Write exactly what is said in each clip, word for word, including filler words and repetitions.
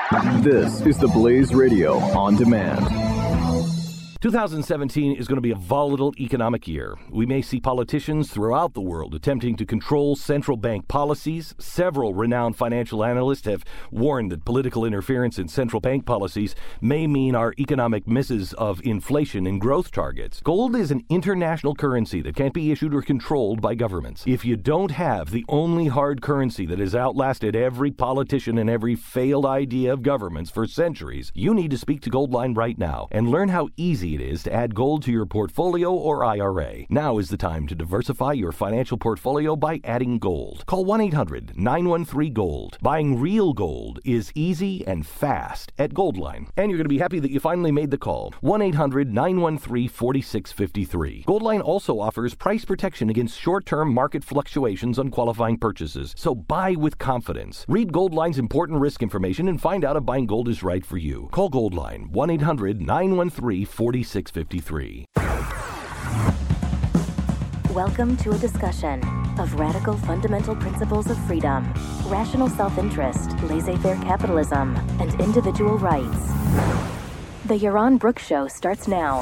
This is the Blaze Radio On Demand. twenty seventeen is going to be a volatile economic year. We may see politicians throughout the world attempting to control central bank policies. Several renowned financial analysts have warned that political interference in central bank policies may mean our economic misses of inflation and growth targets. Gold is an international currency that can't be issued or controlled by governments. If you don't have the only hard currency that has outlasted every politician and every failed idea of governments for centuries, you need to speak to Goldline right now and learn how easy it is to add gold to your portfolio or I R A. Now is the time to diversify your financial portfolio by adding gold. Call one eight hundred nine one three gold. Buying real gold is easy and fast at Goldline. And you're going to be happy that you finally made the call. one eight hundred nine one three four six five three. Goldline also offers price protection against short-term market fluctuations on qualifying purchases. So buy with confidence. Read Goldline's important risk information and find out if buying gold is right for you. Call Goldline one eight hundred nine one three four six five three. Welcome to a discussion of radical fundamental principles of freedom, rational self-interest, laissez-faire capitalism, and individual rights. The Yaron Brook Show starts now.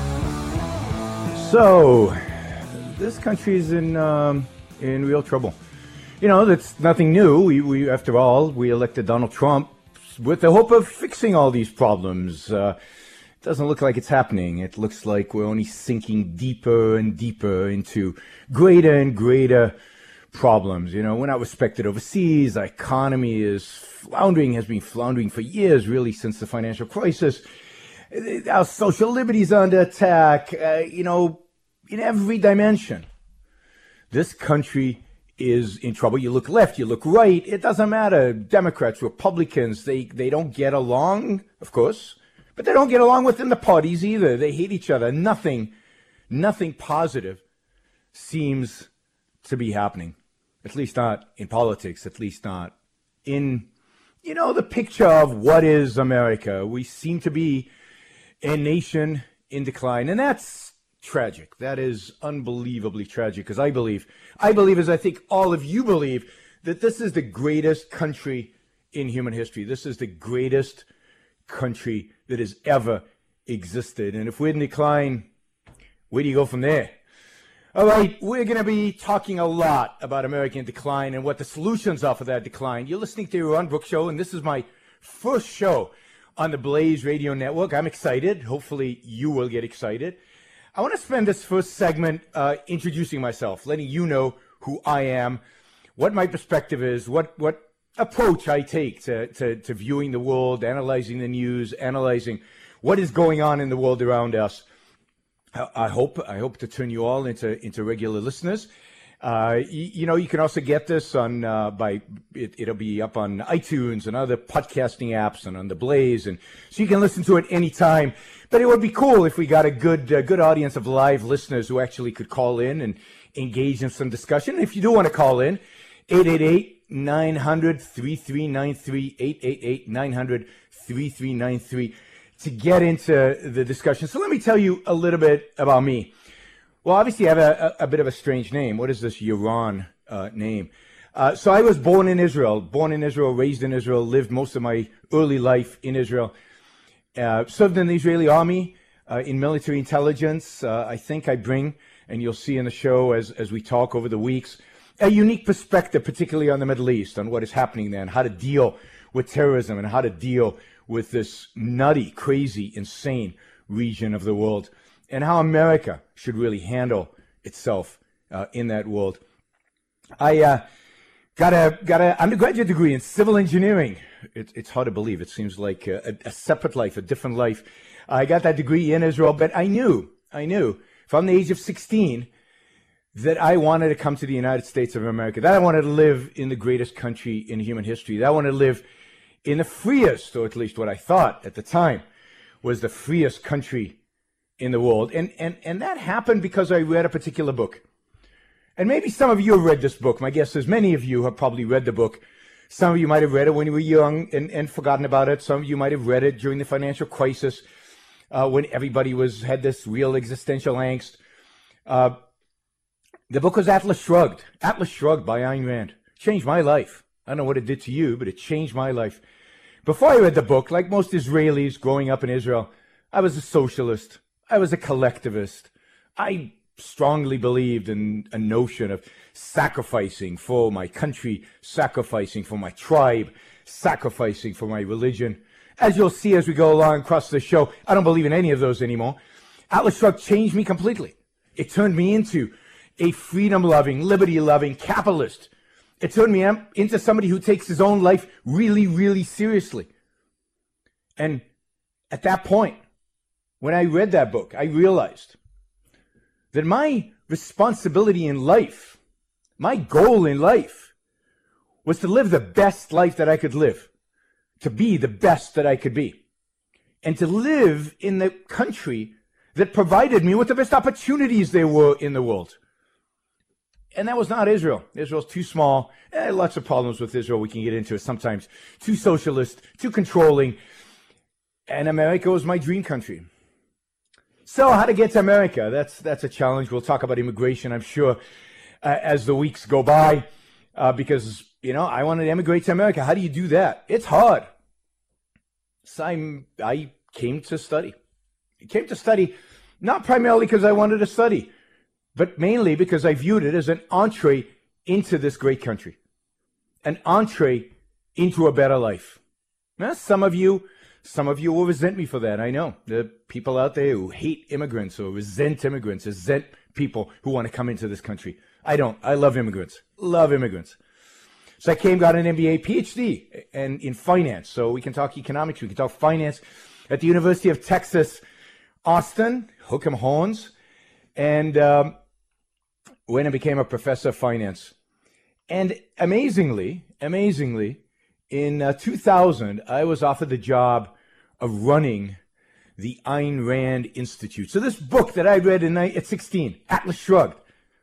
So, this country is in um, in real trouble. You know, that's nothing new. We, we, after all, we elected Donald Trump with the hope of fixing all these problems. Uh, Doesn't look like it's happening. It looks like we're only sinking deeper and deeper into greater and greater problems. You know, we're not respected overseas. Our economy is floundering, has been floundering for years, really, since the financial crisis. Our social liberties are under attack, uh, you know, in every dimension. This country is in trouble. You look left, you look right. It doesn't matter. Democrats, Republicans, they, they don't get along, of course. But they don't get along within the parties either. They hate each other. Nothing, nothing positive seems to be happening. At least not in politics. At least not in, you know, the picture of what is America. We seem to be a nation in decline. And that's tragic. That is unbelievably tragic. Because I believe, I believe as I think all of you believe, that this is the greatest country in human history. This is the greatest country that has ever existed. And if we're in decline, where do you go from there? All right, we're going to be talking a lot about American decline and what the solutions are for that decline. You're listening to the Yaron Brook Show, and this is my first show on the Blaze Radio Network. I'm excited. Hopefully you will get excited. I want to spend this first segment uh, introducing myself, letting you know who I am, what my perspective is, what what approach I take to, to, to viewing the world, analyzing the news, analyzing what is going on in the world around us. I, I hope I hope to turn you all into into regular listeners. Uh, you, you know, you can also get this on uh, by it, it'll be up on iTunes and other podcasting apps and on the Blaze, and so you can listen to it anytime. But it would be cool if we got a good uh, good audience of live listeners who actually could call in and engage in some discussion. If you do want to call in, eight eight eight nine hundred three three nine three, eight eight eight nine hundred three three nine three to get into the discussion. So let me tell you a little bit about me. Well, obviously I have a, a, a bit of a strange name. What is this Yaron uh, name? Uh, so I was born in Israel, born in Israel, raised in Israel, lived most of my early life in Israel, uh, served in the Israeli army, uh, in military intelligence. Uh, I think I bring, and you'll see in the show as, as we talk over the weeks, a unique perspective, particularly on the Middle East, on what is happening there and how to deal with terrorism and how to deal with this nutty, crazy, insane region of the world and how America should really handle itself uh, in that world. I uh, got a got an undergraduate degree in civil engineering. It, it's hard to believe. It seems like a, a separate life, a different life. I got that degree in Israel, but I knew, I knew from the age of sixteen that I wanted to come to the United States of America, that I wanted to live in the greatest country in human history, that I wanted to live in the freest, or at least what I thought at the time was the freest country in the world. And, and, and that happened because I read a particular book. And maybe some of you have read this book. My guess is many of you have probably read the book. Some of you might have read it when you were young and, and forgotten about it. Some of you might have read it during the financial crisis uh, when everybody was had this real existential angst. Uh, The book was Atlas Shrugged. Atlas Shrugged by Ayn Rand. Changed my life. I don't know what it did to you, but it changed my life. Before I read the book, like most Israelis growing up in Israel, I was a socialist. I was a collectivist. I strongly believed in a notion of sacrificing for my country, sacrificing for my tribe, sacrificing for my religion. As you'll see as we go along across the show, I don't believe in any of those anymore. Atlas Shrugged changed me completely. It turned me into a freedom-loving, liberty-loving capitalist. It turned me into somebody who takes his own life really, really seriously. And at that point, when I read that book, I realized that my responsibility in life, my goal in life, was to live the best life that I could live, to be the best that I could be, and to live in the country that provided me with the best opportunities there were in the world. And that was not Israel. Israel's too small. Eh, lots of problems with Israel we can get into sometimes. Too socialist, too controlling. And America was my dream country. So how to get to America? That's that's a challenge. We'll talk about immigration, I'm sure, uh, as the weeks go by. Uh, because, you know, I wanted to immigrate to America. How do you do that? It's hard. So I'm, I came to study. I came to study not primarily because I wanted to study, but mainly because I viewed it as an entree into this great country, an entree into a better life. Now, some of you, some of you will resent me for that. I know there are people out there who hate immigrants or resent immigrants, resent people who want to come into this country. I don't. I love immigrants. Love immigrants. So I came, got an M B A, P H D, and in finance. So we can talk economics, we can talk finance at the University of Texas, Austin, Hook 'em Horns, and um, went and became a professor of finance. And amazingly, amazingly, in uh, two thousand, I was offered the job of running the Ayn Rand Institute. So this book that I read in, at sixteen, Atlas Shrugged,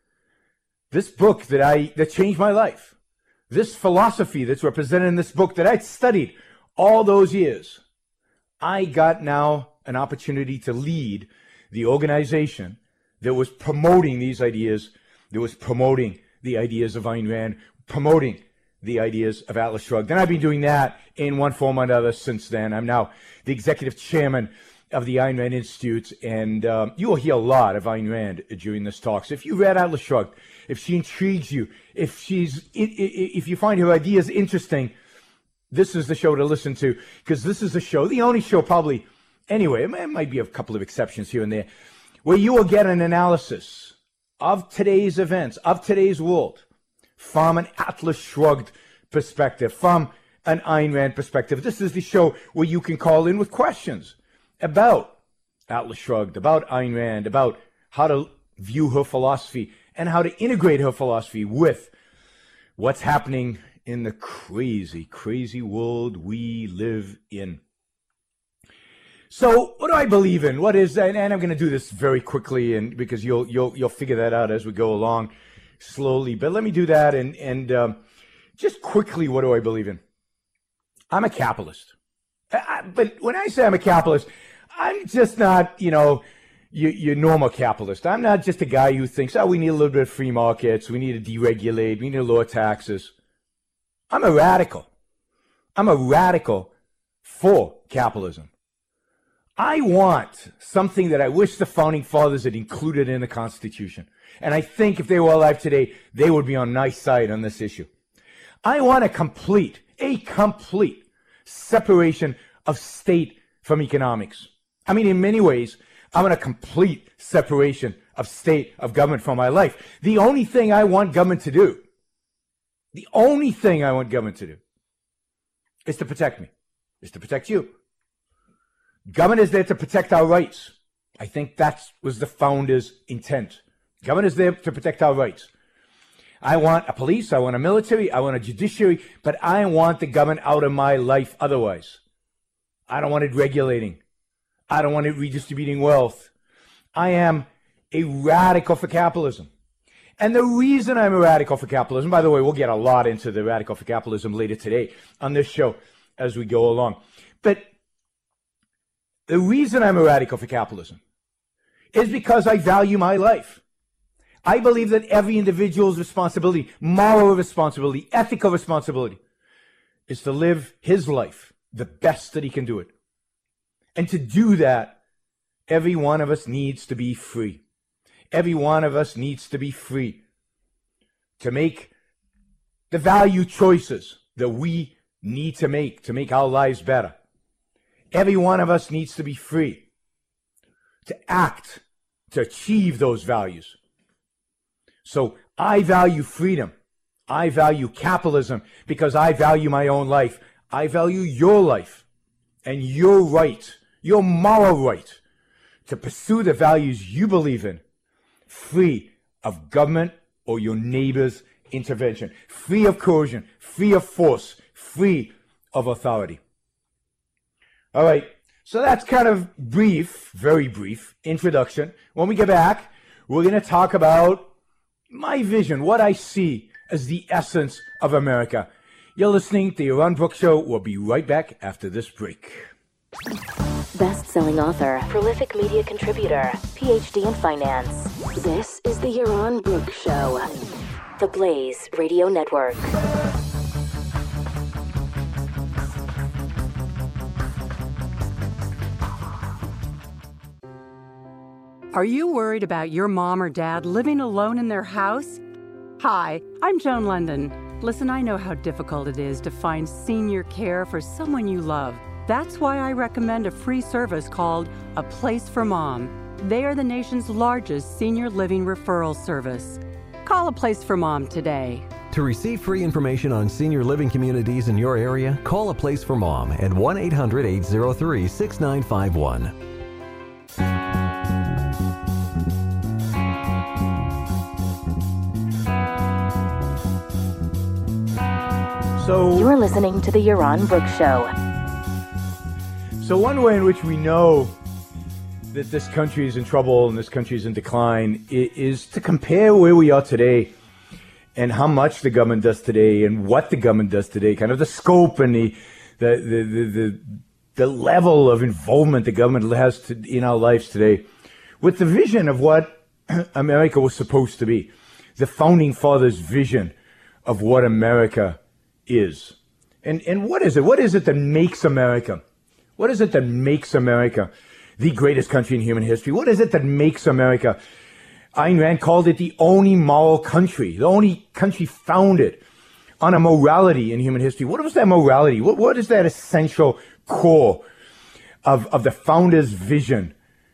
this book that I that changed my life, this philosophy that's represented in this book that I'd studied all those years, I got now an opportunity to lead the organization that was promoting these ideas, that was promoting the ideas of Ayn Rand, promoting the ideas of Atlas Shrugged. And I've been doing that in one form or another since then. I'm now the executive chairman of the Ayn Rand Institute, and um, you will hear a lot of Ayn Rand during this talk. So if you read Atlas Shrugged, if she intrigues you, if she's, if you find her ideas interesting, this is the show to listen to, because this is the show, the only show probably, anyway, it might be a couple of exceptions here and there, where you will get an analysis of today's events, of today's world, from an Atlas Shrugged perspective, from an Ayn Rand perspective. This is the show where you can call in with questions about Atlas Shrugged, about Ayn Rand, about how to view her philosophy and how to integrate her philosophy with what's happening in the crazy, crazy world we live in. So, what do I believe in? What is, and, and I'm going to do this very quickly, and because you'll you'll you'll figure that out as we go along slowly. But let me do that, and and um, just quickly, what do I believe in? I'm a capitalist. I, but when I say I'm a capitalist, I'm just not, you know, your, your normal capitalist. I'm not just a guy who thinks, oh, we need a little bit of free markets, we need to deregulate, we need to lower taxes. I'm a radical. I'm a radical for capitalism. I want something that I wish the founding fathers had included in the Constitution. And I think if they were alive today, they would be on my side on this issue. I want a complete, a complete separation of state from economics. I mean, in many ways, I want a complete separation of state, of government from my life. The only thing I want government to do, the only thing I want government to do is to protect me, is to protect you. Government is there to protect our rights. I think that was the founders' intent. Government is there to protect our rights. I want a police, I want a military, I want a judiciary, but I want the government out of my life otherwise. I don't want it regulating. I don't want it redistributing wealth. I am a radical for capitalism. And the reason I'm a radical for capitalism, by the way, we'll get a lot into the radical for capitalism later today on this show as we go along. But the reason I'm a radical for capitalism is because I value my life. I believe that every individual's responsibility, moral responsibility, ethical responsibility, is to live his life the best that he can do it. And to do that, every one of us needs to be free. Every one of us needs to be free to make the value choices that we need to make to make our lives better. Every one of us needs to be free to act, to achieve those values. So I value freedom. I value capitalism because I value my own life. I value your life and your right, your moral right to pursue the values you believe in, free of government or your neighbor's intervention, free of coercion, free of force, free of authority. All right, so that's kind of brief, very brief introduction. When we get back, we're going to talk about my vision, what I see as the essence of America. You're listening to the Yaron Brook Show. We'll be right back after this break. Best-selling author, prolific media contributor, P H D in finance. This is the Yaron Brook Show. The Blaze Radio Network. Are you worried about your mom or dad living alone in their house? Hi, I'm Joan London. Listen, I know how difficult it is to find senior care for someone you love. That's why I recommend a free service called A Place for Mom. They are the nation's largest senior living referral service. Call A Place for Mom today. To receive free information on senior living communities in your area, call A Place for Mom at one eight hundred, eight oh three, six nine five one. So, You're listening to the Yaron Brook Show. So one way in which we know that this country is in trouble and this country is in decline is to compare where we are today and how much the government does today and what the government does today, kind of the scope and the the the the, the, the level of involvement the government has to, in our lives today, with the vision of what America was supposed to be, the Founding Fathers' vision of what America is. And and what is it? What is it that makes America? What is it that makes America the greatest country in human history? What is it that makes America? Ayn Rand called it the only moral country, the only country founded on a morality in human history. What was that morality? What, what is that essential core of, of the founders' vision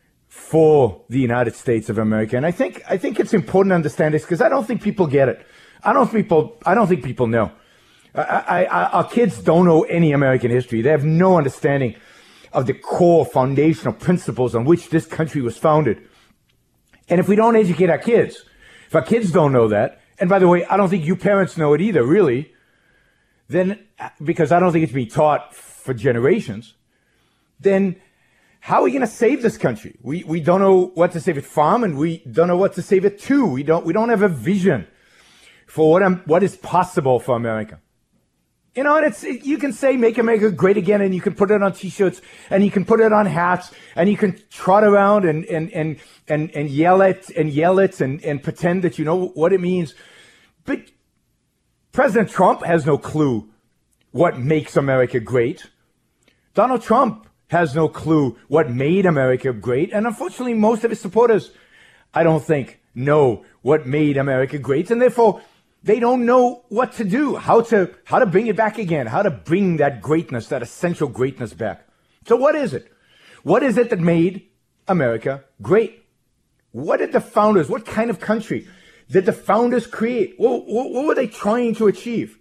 for the United States of America? And I think I think it's important to understand this because I don't think people get it. I don't people I don't think people know. I, I, I, our kids don't know any American history. They have no understanding of the core foundational principles on which this country was founded. And if we don't educate our kids, if our kids don't know that, and by the way, I don't think you parents know it either, really, then, because I don't think it's been taught for generations, then how are we going to save this country? We we don't know what to save it from, and we don't know what to save it to. We don't we don't have a vision for what I'm, what is possible for America. You know, and it's, it, you can say, make America great again, and you can put it on t-shirts, and you can put it on hats, and you can trot around and, and, and, and, and yell it, and yell it, and, and pretend that you know what it means. But President Trump has no clue what makes America great. Donald Trump has no clue what made America great. And unfortunately, most of his supporters, I don't think, know what made America great. And therefore, they don't know what to do, how to how to bring it back again, how to bring that greatness, that essential greatness back. So what is it? What is it that made America great? What did the founders, what kind of country did the founders create? What, what, what were they trying to achieve?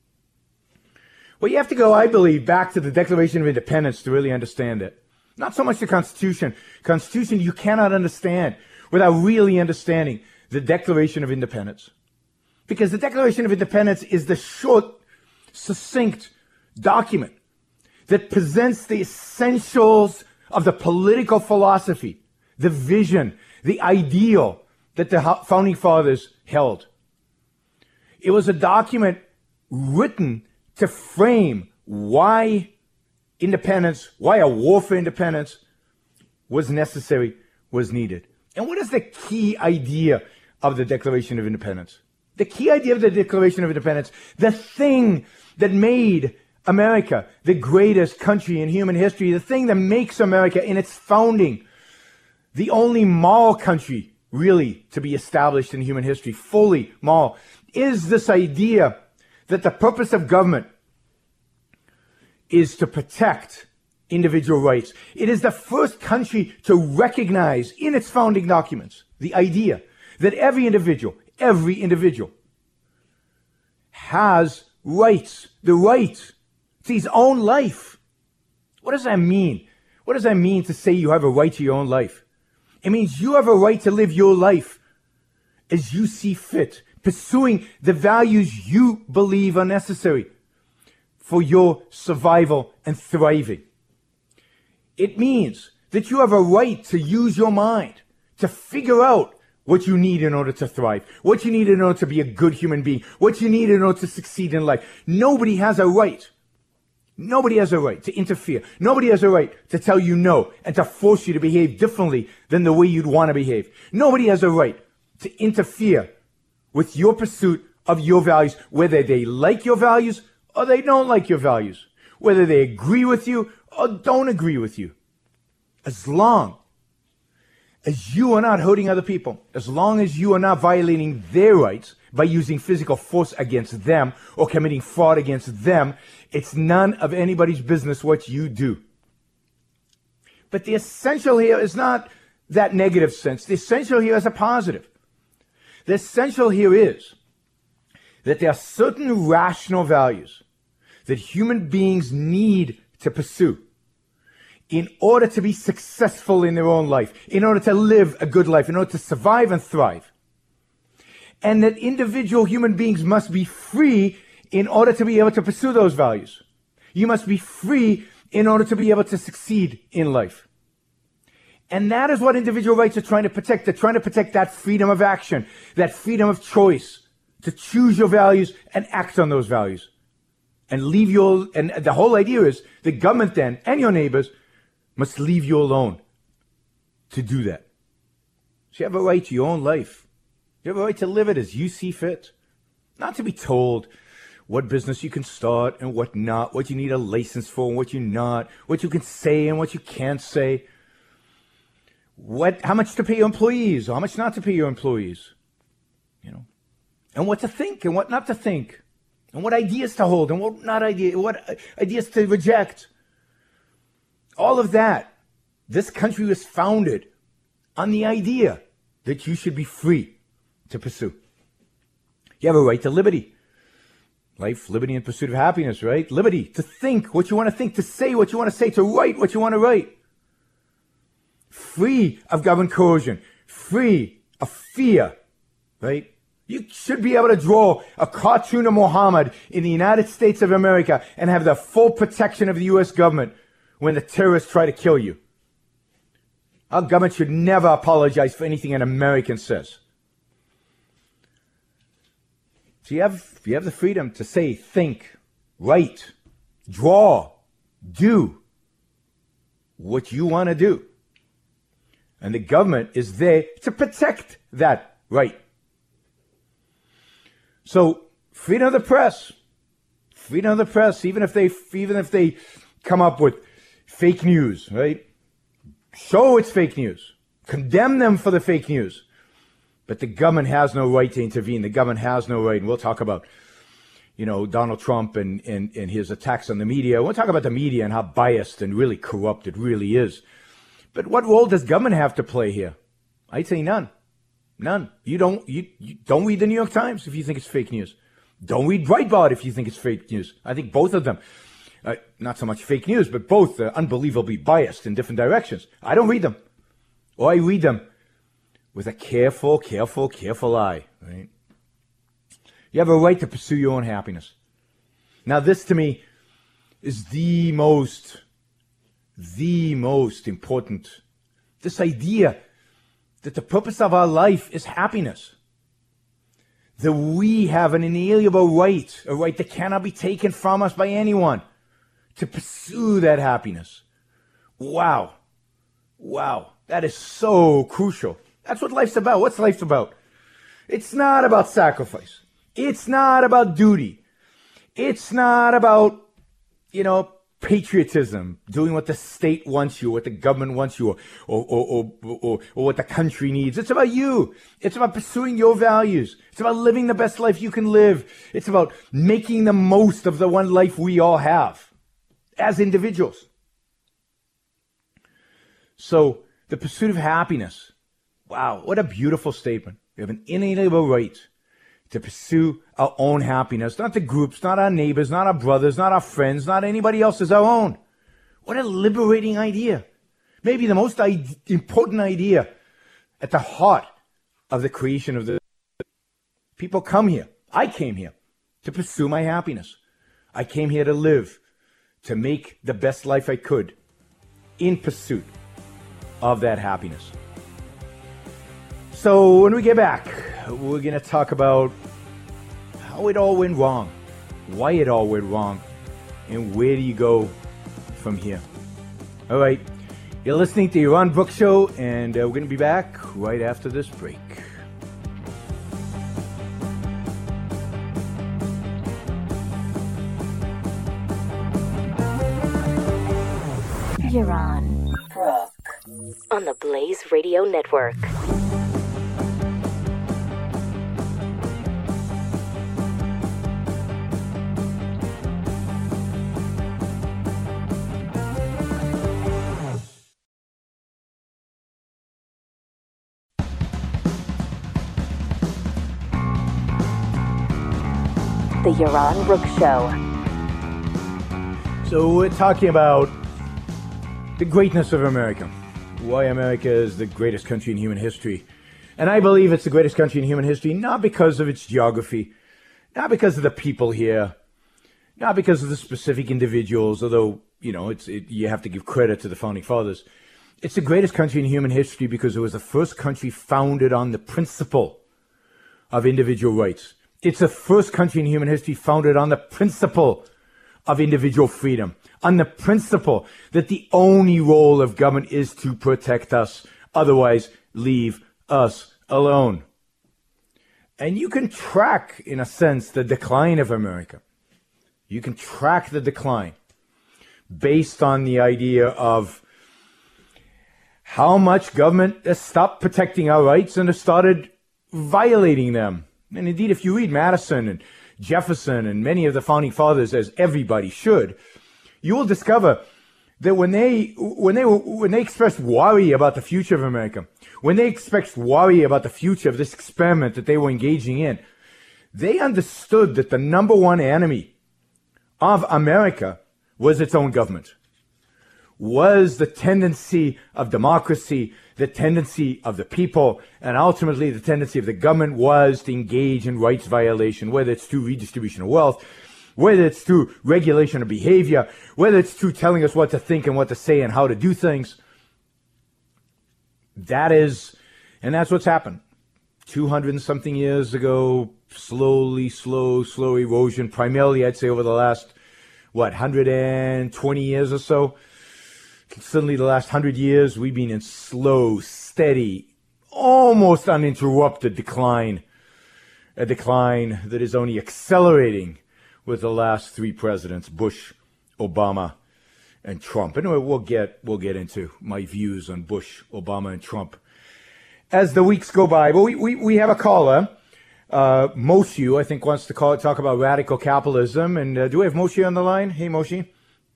Well, you have to go, I believe, back to the Declaration of Independence to really understand it. Not so much the Constitution. Constitution you cannot understand without really understanding the Declaration of Independence. Because the Declaration of Independence is the short, succinct document that presents the essentials of the political philosophy, the vision, the ideal that the Founding Fathers held. It was a document written to frame why independence, why a war for independence was necessary, was needed. And what is the key idea of the Declaration of Independence? The key idea of the Declaration of Independence, the thing that made America, the greatest country in human history, the thing that makes America in its founding the only moral country really to be established in human history, fully moral, is this idea that the purpose of government is to protect individual rights. It is the first country to recognize in its founding documents the idea that every individual, every individual has rights, the right to his own life. What does that mean? What does that mean to say you have a right to your own life? It means you have a right to live your life as you see fit, pursuing the values you believe are necessary for your survival and thriving. It means that you have a right to use your mind, to figure out what you need in order to thrive, what you need in order to be a good human being, what you need in order to succeed in life. Nobody has a right. Nobody has a right to interfere. Nobody has a right to tell you no and to force you to behave differently than the way you'd want to behave. Nobody has a right to interfere with your pursuit of your values, whether they like your values or they don't like your values, whether they agree with you or don't agree with you. As long as you are not hurting other people, as long as you are not violating their rights by using physical force against them or committing fraud against them, it's none of anybody's business what you do. But the essential here is not that negative sense. The essential here is a positive. The essential here is that there are certain rational values that human beings need to pursue in order to be successful in their own life, in order to live a good life, in order to survive and thrive. And that individual human beings must be free in order to be able to pursue those values. You must be free in order to be able to succeed in life. And that is what individual rights are trying to protect. They're trying to protect that freedom of action, that freedom of choice, to choose your values and act on those values. And leave you, and the whole idea is the government then, and your neighbors, must leave you alone to do that. So you have a right to your own life. You have a right to live it as you see fit. Not to be told what business you can start and what not, what you need a license for and what you not, what you can say and what you can't say, what, how much to pay your employees or how much not to pay your employees, you know, and what to think and what not to think, and what ideas to hold and what not idea, what ideas to reject. All of that. This country was founded on the idea that you should be free to pursue. You have a right to liberty. Life, liberty, and pursuit of happiness, right? Liberty to think what you want to think, to say what you want to say, to write what you want to write. Free of government coercion. Free of fear, right? You should be able to draw a cartoon of Muhammad in the United States of America and have the full protection of the U S government when the terrorists try to kill you. Our government should never apologize for anything an American says. So you have, you have the freedom to say, think, write, draw, do what you want to do. And the government is there to protect that right. So freedom of the press, freedom of the press, even if they, even if they come up with fake news, right? Show it's fake news. Condemn them for the fake news. But the government has no right to intervene. The government has no right. And we'll talk about, you know, Donald Trump and, and, and his attacks on the media. We'll talk about the media and how biased and really corrupt it really is. But what role does government have to play here? I'd say none. None. You don't, you, you don't read the New York Times if you think it's fake news. Don't read Breitbart if you think it's fake news. I think both of them, uh, not so much fake news, but both uh, unbelievably biased in different directions. I don't read them. Or I read them with a careful, careful, careful eye, right? You have a right to pursue your own happiness. Now, this to me is the most, the most important. This idea that the purpose of our life is happiness. That we have an inalienable right, a right that cannot be taken from us by anyone, to pursue that happiness. Wow. Wow. That is so crucial. That's what life's about. What's life about? It's not about sacrifice. It's not about duty. It's not about you know, patriotism, doing what the state wants you, what the government wants you, or or, or, or, or, or what the country needs. It's about you. It's about pursuing your values. It's about living the best life you can live. It's about making the most of the one life we all have as individuals. So the pursuit of happiness. Wow, what a beautiful statement. We have an inalienable right to pursue our own happiness, not the groups, not our neighbors, not our brothers, not our friends, not anybody else's, our own. What a liberating idea. Maybe the most I- important idea at the heart of the creation of the people come here. I came here to pursue my happiness. I came here to live, to make the best life I could in pursuit of that happiness. So when we get back, we're going to talk about how it all went wrong, why it all went wrong, and where do you go from here. All right, you're listening to the Yaron Brook Show, and uh, we're going to be back right after this break. Yaron Brook on the Blaze Radio Network. The Yaron Brook Show. So we're talking about the greatness of America, why America is the greatest country in human history. And I believe it's the greatest country in human history, not because of its geography, not because of the people here, not because of the specific individuals, although, you know, it's it, you have to give credit to the Founding Fathers. It's the greatest country in human history because it was the first country founded on the principle of individual rights. It's the first country in human history founded on the principle of individual freedom, on the principle that the only role of government is to protect us, otherwise leave us alone. And you can track, in a sense, the decline of America. You can track the decline based on the idea of how much government has stopped protecting our rights and has started violating them. And indeed, if you read Madison and Jefferson and many of the Founding Fathers, as everybody should, you will discover that when they when they when they expressed worry about the future of America, when they expressed worry about the future of this experiment that they were engaging in, they understood that the number one enemy of America was its own government, was the tendency of democracy, the tendency of the people, and ultimately the tendency of the government was to engage in rights violation, whether it's through redistribution of wealth, whether it's through regulation of behavior, whether it's through telling us what to think and what to say and how to do things. That is, and that's what's happened. two hundred and something years ago, slowly, slow, slow erosion, primarily I'd say over the last, what, one hundred twenty years or so. Suddenly, the last hundred years, we've been in slow, steady, almost uninterrupted decline. A decline that is only accelerating with the last three presidents, Bush, Obama, and Trump. And we'll get we'll get into my views on Bush, Obama, and Trump as the weeks go by. But we we, we have a caller, uh, Moshe, I think, wants to call talk about radical capitalism. And uh, do we have Moshe on the line? Hey, Moshe.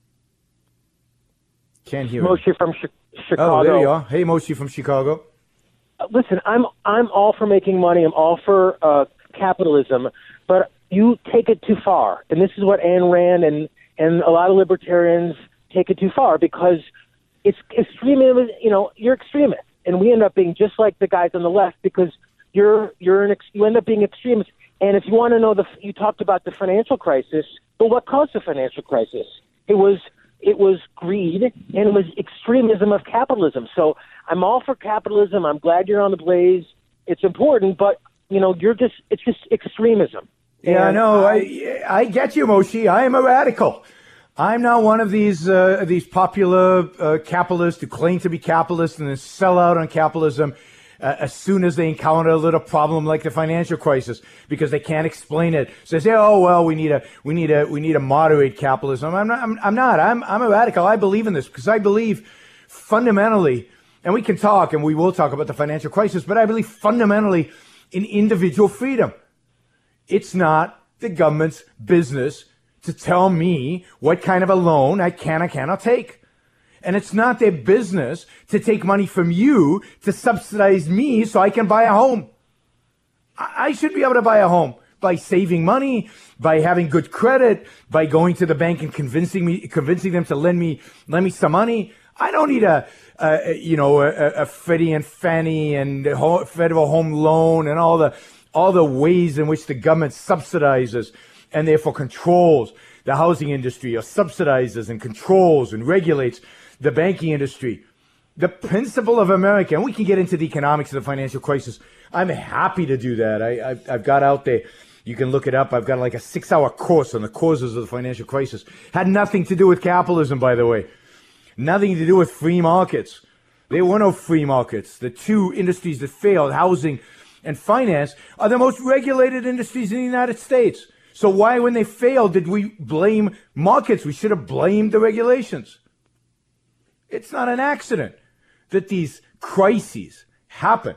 Can't hear Moshe him. from Ch- Chicago. Oh, there you are. Hey, Moshe from Chicago. Uh, listen, I'm I'm all for making money. I'm all for uh, capitalism, but you take it too far, and this is what Ayn Rand and and a lot of libertarians take it too far because it's extremism. You know, you're extremist, and we end up being just like the guys on the left because you're you're an ex- you end up being extremist. And if you want to know the, you talked about the financial crisis, but what caused the financial crisis? It was. It was greed, and it was extremism of capitalism. So I'm all for capitalism. I'm glad you're on the Blaze. It's important, but, you know, you're just, it's just extremism. Yeah, and no, I, I, I get you, Moshe. I am a radical. I'm not one of these uh, these popular uh, capitalists who claim to be capitalists and then sell out on capitalism uh, as soon as they encounter a little problem like the financial crisis because they can't explain it. So they say, "Oh well, we need a we need a we need a moderate capitalism." I'm not. I'm, I'm not. I'm I'm a radical. I believe in this because I believe fundamentally, and we can talk and we will talk about the financial crisis, but I believe fundamentally in individual freedom. It's not the government's business to tell me what kind of a loan I can or cannot take. And it's not their business to take money from you to subsidize me so I can buy a home. I should be able to buy a home by saving money, by having good credit, by going to the bank and convincing me, convincing them to lend me, lend me some money. I don't need a, a you know, a, a Freddie and Fannie and federal home loan and all the, all the ways in which the government subsidizes and therefore controls the housing industry, or subsidizes and controls and regulates the banking industry. The principle of America, and we can get into the economics of the financial crisis. I'm happy to do that. I, I've, I've got out there. You can look it up. I've got like a six-hour course on the causes of the financial crisis. Had nothing to do with capitalism, by the way. Nothing to do with free markets. There were no free markets. The two industries that failed, housing and finance, are the most regulated industries in the United States. So why, when they failed, did we blame markets? We should have blamed the regulations. It's not an accident that these crises happen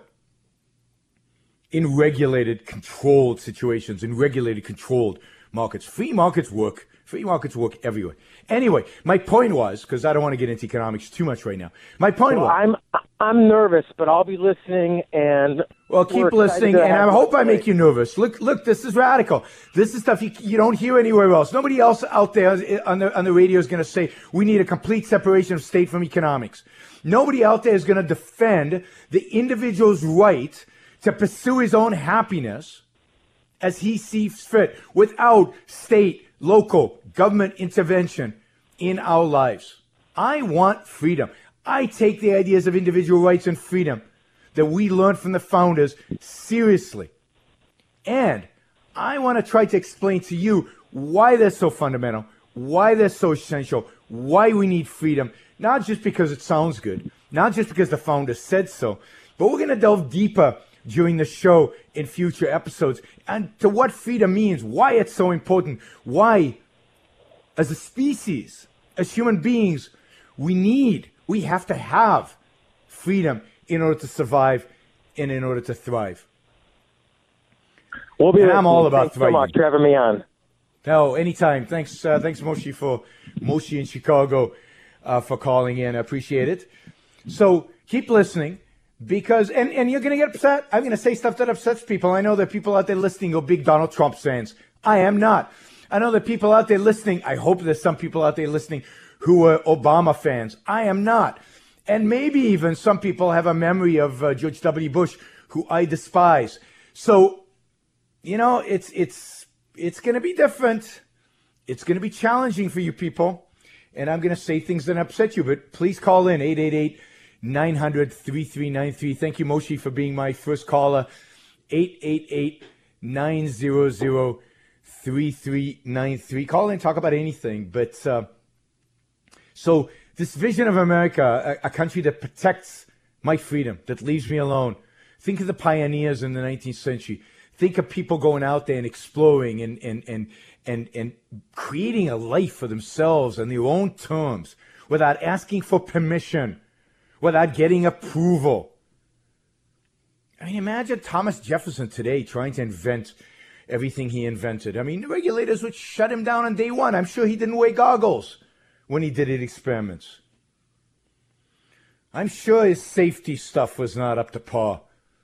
in regulated, controlled situations, in regulated, controlled markets. Free markets work. Free markets work everywhere. Anyway, my point was, because I don't want to get into economics too much right now. My point well, was... I'm I'm nervous, but I'll be listening, and... Well, keep listening, and I hope I make you nervous. Look, look, this is radical. This is stuff you, you don't hear anywhere else. Nobody else out there on the, on the radio is going to say, we need a complete separation of state from economics. Nobody out there is going to defend the individual's right to pursue his own happiness as he sees fit, without state, local, government intervention in our lives. I want freedom. I take the ideas of individual rights and freedom that we learned from the founders seriously. And I want to try to explain to you why they're so fundamental, why they're so essential, why we need freedom, not just because it sounds good, not just because the founders said so, but we're going to delve deeper during the show in future episodes and to what freedom means, why it's so important, why as a species, as human beings, we need, we have to have freedom in order to survive and in order to thrive. We'll be and I'm all about Thanks thriving. so much for having me on. No, anytime. Thanks, uh, thanks, Moshe, for Moshe in Chicago uh, for calling in. I appreciate it. So keep listening. Because, and, and you're going to get upset. I'm going to say stuff that upsets people. I know that people out there listening are big Donald Trump fans. I am not. I know that people out there listening, I hope there's some people out there listening who are Obama fans. I am not. And maybe even some people have a memory of uh, George W. Bush, who I despise. So, you know, it's, it's, it's going to be different. It's going to be challenging for you people. And I'm going to say things that upset you, but please call in eight eight eight, nine hundred, thirty-three ninety-three. Thank you, Moshe, for being my first caller. eight eight eight, nine hundred, thirty-three ninety-three. Call in, talk about anything. But uh, so this vision of America, a, a country that protects my freedom, that leaves me alone. Think of the pioneers in the nineteenth century. Think of people going out there and exploring and and and and, and creating a life for themselves on their own terms without asking for permission, without getting approval. I mean, imagine Thomas Jefferson today trying to invent everything he invented. I mean, the regulators would shut him down on day one. I'm sure he didn't wear goggles when he did his experiments. I'm sure his safety stuff was not up to par.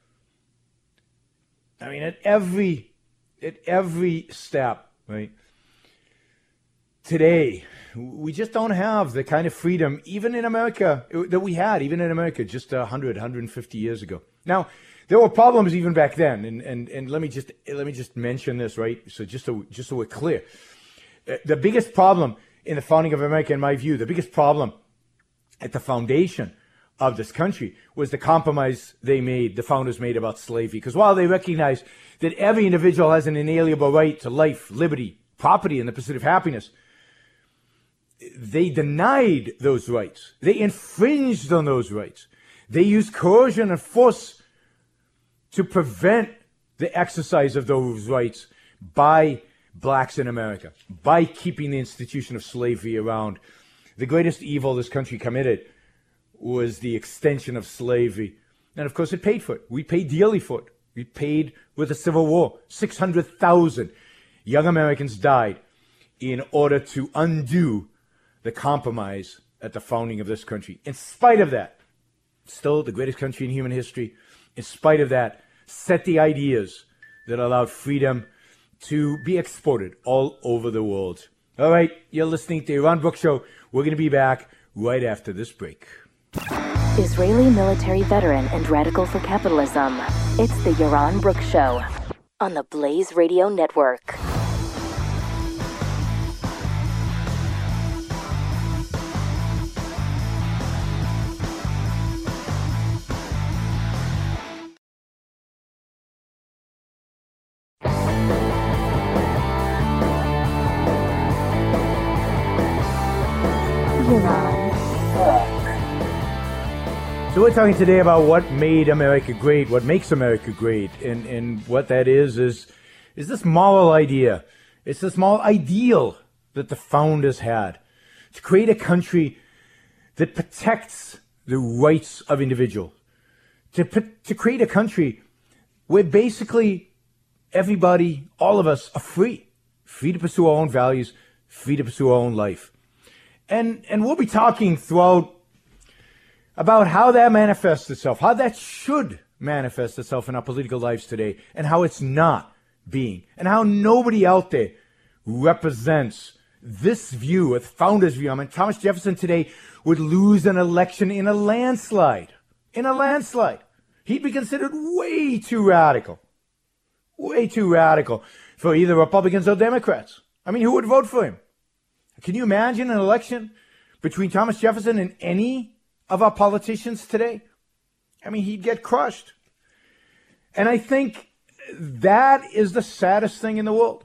I mean, at every, at every step, right? Today, we just don't have the kind of freedom, even in America, that we had, even in America, just one hundred, one hundred fifty years ago. Now, there were problems even back then, and, and, and let me just let me just mention this, right? So just so just so we're clear, the biggest problem in the founding of America, in my view, the biggest problem at the foundation of this country was the compromise they made, the founders made about slavery. Because while they recognized that every individual has an inalienable right to life, liberty, property, and the pursuit of happiness, they denied those rights. They infringed on those rights. They used coercion and force to prevent the exercise of those rights by blacks in America, by keeping the institution of slavery around. The greatest evil this country committed was the extension of slavery. And of course, it paid for it. We paid dearly for it. We paid with the Civil War. six hundred thousand young Americans died in order to undo the compromise at the founding of this country. In spite of that, still the greatest country in human history, in spite of that, set the ideas that allowed freedom to be exported all over the world. All right, you're listening to the Yaron Brook Show. We're going to be back right after this break. Israeli military veteran and radical for capitalism. It's the Yaron Brook Show on the Blaze Radio Network. So we're talking today about what made America great, what makes America great, and, and what that is, is is this moral idea. It's this moral ideal that the founders had to create a country that protects the rights of individuals, to, to create a country where basically everybody, all of us, are free, free to pursue our own values, free to pursue our own life. And, and we'll be talking throughout about how that manifests itself, how that should manifest itself in our political lives today, and how it's not being, and how nobody out there represents this view, a founder's view. I mean, Thomas Jefferson today would lose an election in a landslide. In a landslide. He'd be considered way too radical. Way too radical for either Republicans or Democrats. I mean, who would vote for him? Can you imagine an election between Thomas Jefferson and any of our politicians today? I mean, he'd get crushed. And I think that is the saddest thing in the world.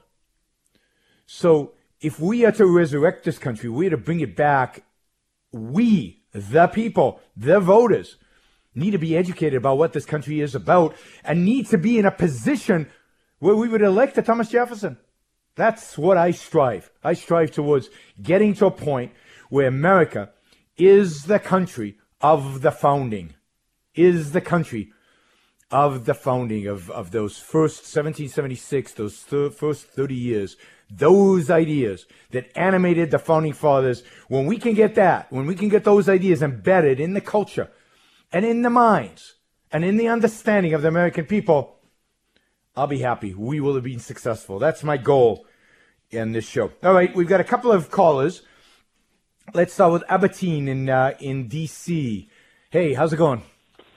So if we are to resurrect this country, we are to bring it back, we, the people, the voters, need to be educated about what this country is about and need to be in a position where we would elect a Thomas Jefferson. That's what I strive. I strive towards getting to a point where America is the country of the founding, is the country of the founding of, of those first seventeen seventy-six, those thir- first thirty years, those ideas that animated the founding fathers. When we can get that, when we can get those ideas embedded in the culture and in the minds and in the understanding of the American people, I'll be happy. We will have been successful. That's my goal in this show. All right, we've got a couple of callers. Let's start with Albertine in uh, in D C. Hey, how's it going?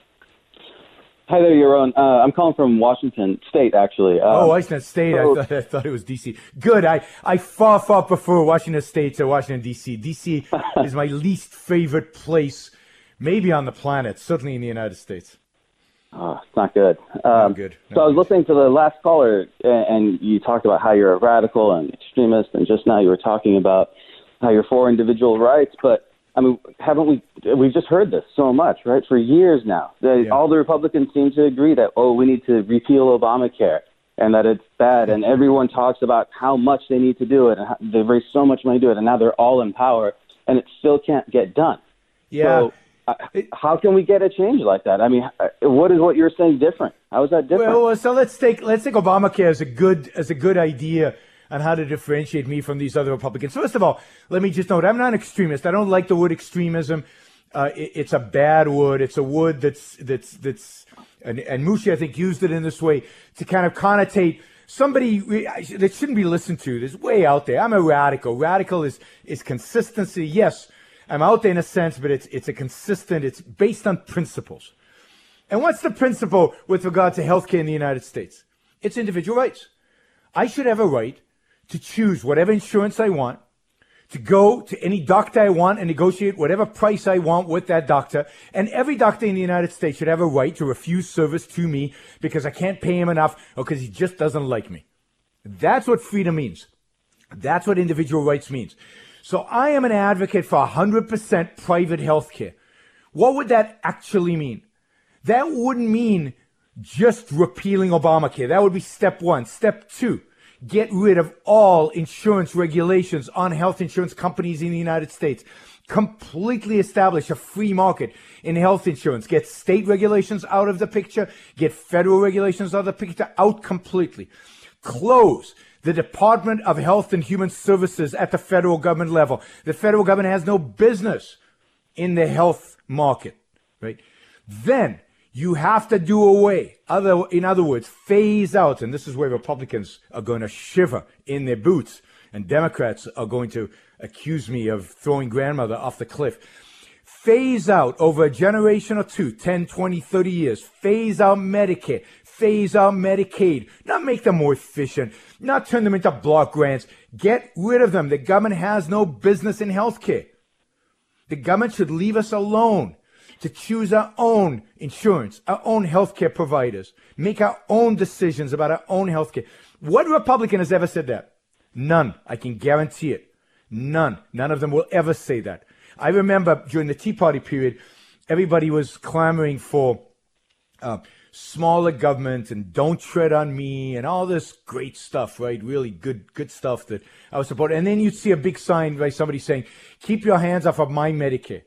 Hi there, Yaron. Uh, I'm calling from Washington State, actually. Um, oh, Washington State. So, I, thought, I thought it was D C. Good. I, I far, far prefer Washington State to Washington, D C. D C is my least favorite place, maybe on the planet, certainly in the United States. Oh, it's not good. Um, not good. Not so I was good. listening to the last caller, and you talked about how you're a radical and extremist, and just now you were talking about how you're for individual rights. But, I mean, haven't we, we've just heard this so much, right, for years now. They, Yeah. All the Republicans seem to agree that, oh, we need to repeal Obamacare and that it's bad, and everyone talks about how much they need to do it, and how they've raised so much money to do it, and now they're all in power, and it still can't get done. Yeah. So, Uh, how can we get a change like that? I mean, what is what you're saying different? How is that different? Well, so let's take let's take Obamacare as a good as a good idea on how to differentiate me from these other Republicans. First of all, let me just note I'm not an extremist. I don't like the word extremism. Uh, it, it's a bad word. It's a word that's that's that's and, and Mushi I think used it in this way to kind of connotate somebody that shouldn't be listened to. That's way out there. I'm a radical. Radical is is consistency. Yes. I'm out there in a sense, but it's it's a consistent, it's based on principles. And what's the principle with regard to healthcare in the United States? It's individual rights. I should have a right to choose whatever insurance I want, to go to any doctor I want and negotiate whatever price I want with that doctor. And every doctor in the United States should have a right to refuse service to me because I can't pay him enough or because he just doesn't like me. That's what freedom means. That's what individual rights means. So I am an advocate for one hundred percent private health care. What would that actually mean? That wouldn't mean just repealing Obamacare. That would be step one. Step two, get rid of all insurance regulations on health insurance companies in the United States. Completely establish a free market in health insurance. Get state regulations out of the picture. Get federal regulations out of the picture. Out completely. Close the Department of Health and Human Services at the federal government level. The federal government has no business in the health market, right? Then you have to do away, other, in other words, phase out, and this is where Republicans are going to shiver in their boots, and Democrats are going to accuse me of throwing grandmother off the cliff. Phase out over a generation or two, ten, twenty, thirty years, phase out Medicare, phase out Medicaid, not make them more efficient, not turn them into block grants. Get rid of them. The government has no business in healthcare. The government should leave us alone to choose our own insurance, our own healthcare providers, make our own decisions about our own healthcare. What Republican has ever said that? None. I can guarantee it. None. None of them will ever say that. I remember during the Tea Party period, everybody was clamoring for uh, smaller government and don't tread on me and all this great stuff, right? Really good, good stuff that I was supporting. And then you'd see a big sign by somebody saying, keep your hands off of my Medicare.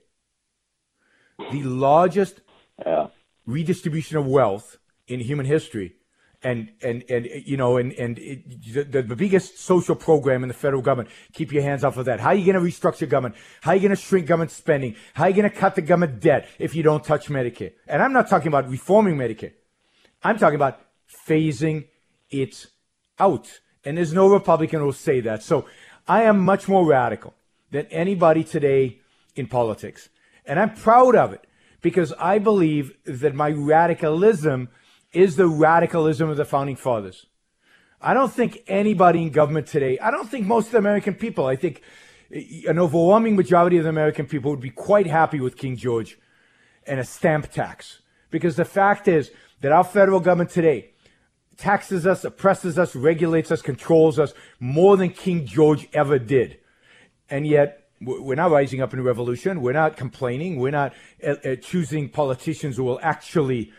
The largest yeah. redistribution of wealth in human history. And, and, and, you know, and, and it, the, the biggest social program in the federal government, keep your hands off of that. How are you going to restructure government? How are you going to shrink government spending? How are you going to cut the government debt if you don't touch Medicare? And I'm not talking about reforming Medicare. I'm talking about phasing it out. And there's no Republican who will say that. So I am much more radical than anybody today in politics. And I'm proud of it because I believe that my radicalism is the radicalism of the Founding Fathers. I don't think anybody in government today, I don't think most of the American people, I think an overwhelming majority of the American people would be quite happy with King George and a stamp tax. Because the fact is that our federal government today taxes us, oppresses us, regulates us, controls us more than King George ever did. And yet, we're not rising up in a revolution. We're not complaining. We're not uh, uh, choosing politicians who will actually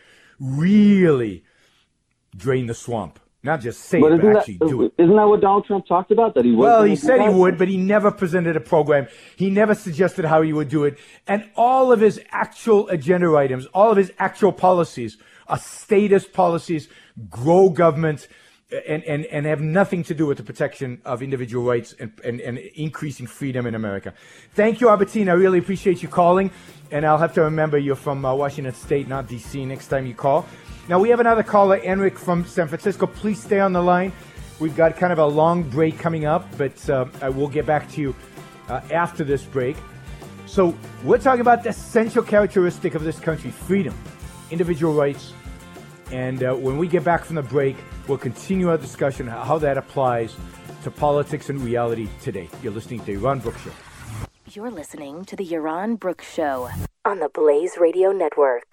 really drain the swamp. Not just say but it, but that, actually do it. Isn't that what Donald Trump talked about? That he would. Well, he said he would, but he never presented a program. He never suggested how he would do it. And all of his actual agenda items, all of his actual policies are status policies, grow government, and, and, and have nothing to do with the protection of individual rights and, and, and increasing freedom in America. Thank you, Albertine. I really appreciate you calling. And I'll have to remember you're from uh, Washington State, not D C, next time you call. Now, we have another caller, Enric from San Francisco. Please stay on the line. We've got kind of a long break coming up, but uh, I will get back to you uh, after this break. So we're talking about the essential characteristic of this country, freedom, individual rights. And uh, when we get back from the break, we'll continue our discussion on how that applies to politics and reality today. You're listening to the Yaron Brook Show. You're listening to the Yaron Brook Show on the Blaze Radio Network.